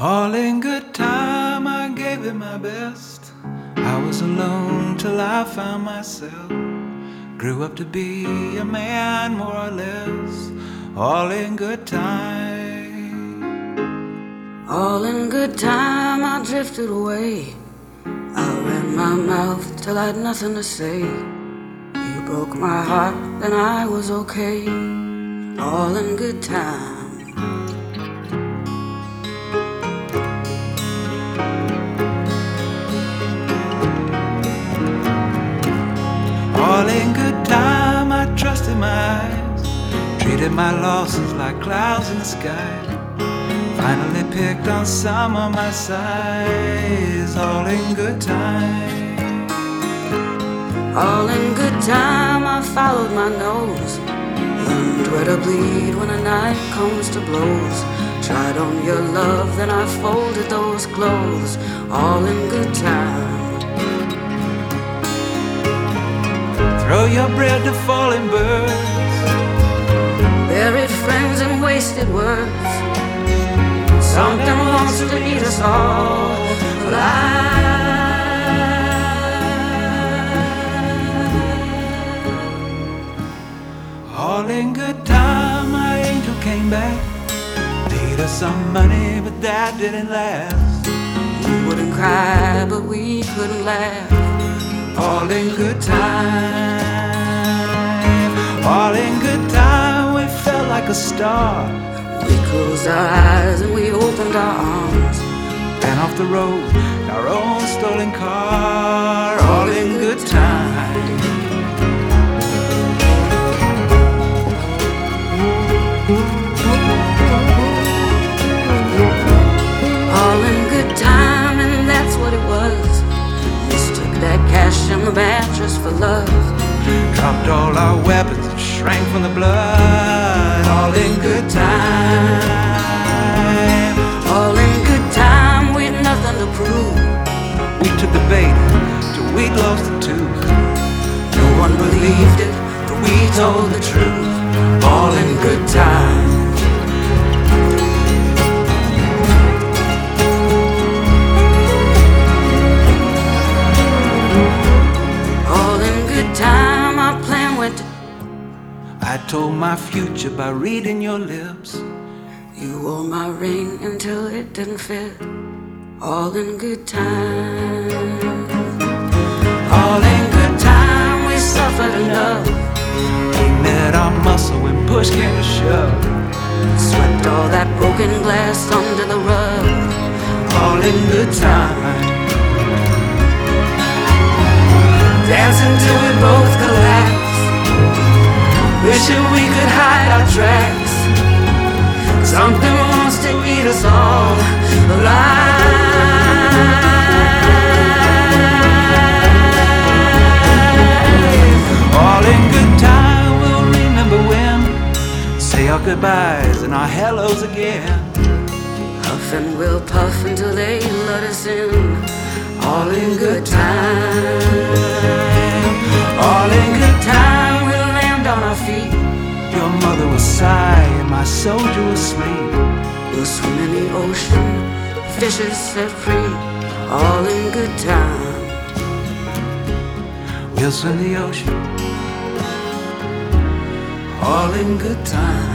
All in good time, I gave it my best. I was alone till I found myself. Grew up to be a man, more or less. All in good time. All in good time, I drifted away. I ran my mouth till I had nothing to say. You broke my heart, then I was okay. All in good time. All in good time, I trusted my eyes. Treated my losses like clouds in the sky. Finally picked on some of my sighs. All in good time. All in good time, I followed my nose. Learned where to bleed when a knife comes to blows. Tried on your love, then I folded those clothes. All in good time. Throw your bread to falling birds. Buried friends and wasted words. Something wants to eat us all alive. All in good time, my angel came back. Paid us some money, but that didn't last. We wouldn't cry, but we couldn't laugh. All in good time. All in good time, we felt like a star. We closed our eyes and we opened our arms. Ran off the road, our own stolen car. All in good time. All in good time, and that's what it was. Mistook that cash and the mattress for love. Dropped all our weapons and shrank from the blood. All in good time. All in good time, we'd nothing to prove. We took the bait till we'd lost the tooth. No one believed it, but we told the truth. All in good time. All in good time, our plan went to. I told my future by reading your lips. You wore my ring until it didn't fit. All in good time. All in good time, we suffered enough. We met our muscle when push came to shove. Swept all that broken glass under the rug. All in good time. Dancing till we both collapse. Wishing we could hide our tracks. Something wants to eat us all alive. All in good time, we'll remember when. Say our goodbyes and our hellos again. Puff and we'll puff until they let us in. All in good time. All in good time, we'll land on our feet. Your mother will sigh and my soldier will sleep. We'll swim in the ocean, fishes set free. All in good time. We'll swim the ocean. All in good time.